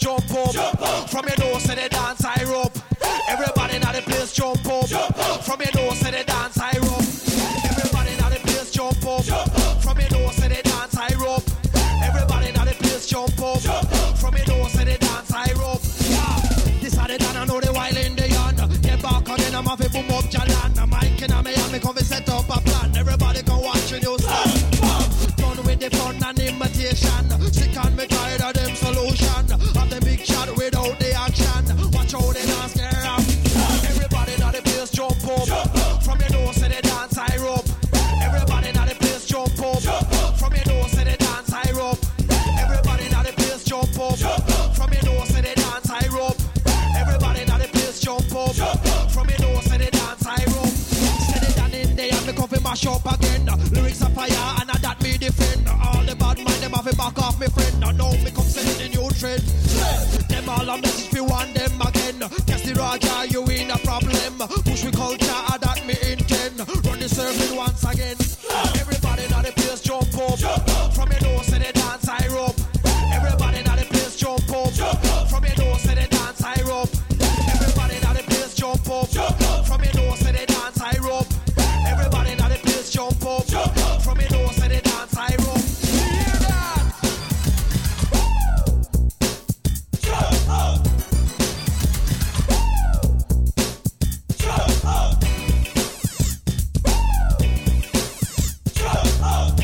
jump up. From your nose to the dance I rope. Everybody in the place jump up. From your nose to the dance I rope. Everybody in the place jump up. From your nose to the dance I rope. Everybody in the place jump up. From your nose to the dance I rope. This are the done, I know the wild in the yard. Get back on in, I'm off it, boom up Jalan. I'm hiking on me, I'm come to set up a plan. Everybody can watch you stand. Done with the fun and imitation. Sick and me tired of them solution. Of the big shot without the action. Watch how they dance scare up. Everybody in the place jump up. From your nose to the dance I rope. Everybody in the place jump up. From your nose to the dance I rope. Everybody in the place jump up. From your nose to the dance I rope. Everybody in the place jump up. From your nose to the dance I rope. Set it down in there and me come fi mash up again. Lyrics are fire and that me defend. All the bad mind them have to back off me friend. Now me come send the new trend. Them all a message fi want them again. Guess the Raja you in a problem. Push we culture that me intend. Run the circle once again. Everybody in the place jump up. From your nose to the dance I rope. Everybody in the place jump up. From your nose to the dance I rope. Everybody in the place jump up. From your nose to the dance I rope. Everybody in the place jump up. From your nose to the dance I rope. Hear that? Jump up. Jump up. Jump up.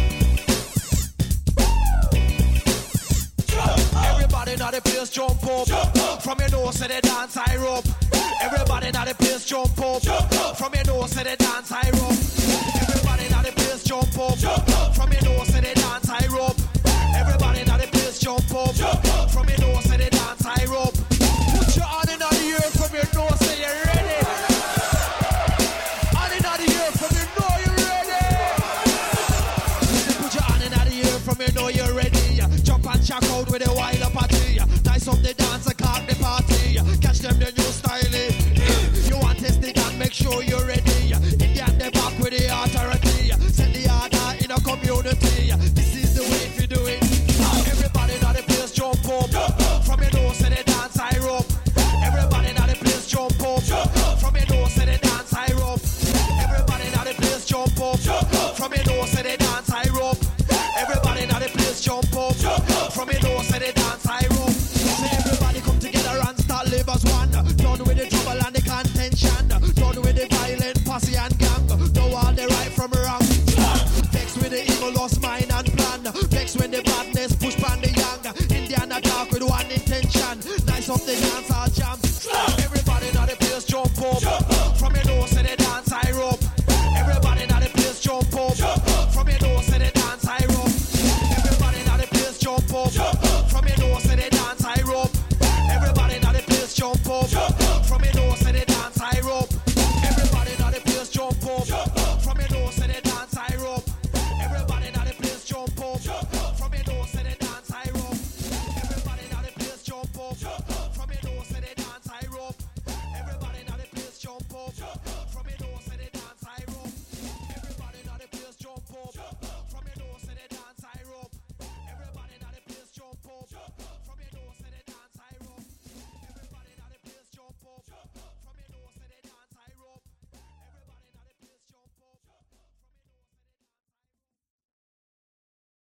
Everybody in the place jump up. From your nose to the dance I rope. Everybody in the place jump up. From your nose to the dance I rope. Everybody in the place jump up. From your nose to the dance I rope. Everybody in the place jump up. From your nose to the dance I rope. Put your hand in the air from your nose say you're ready. Hand in the air from your know you're ready. Put your hand in the air from your know you're ready. Jump and check out with a wild party. Nice up the dance and cock the party. Catch them the new style. You want test it and make sure you're ready. Indian the back with the authority. Send the order in a community. This is the way if you do it. Everybody in the place jump up. From your nose to the dance I rope. Everybody in the place jump up. From your nose to the dance I rope. Everybody in the place jump up. From your nose to the dance I rope. Everybody in the place jump up. From your nose to the dance I rope. So everybody come together and start live as one. Done with the trouble and the contention. Done with the violent posse and gang. Know all the right from wrong. Vex with the evil lost mind.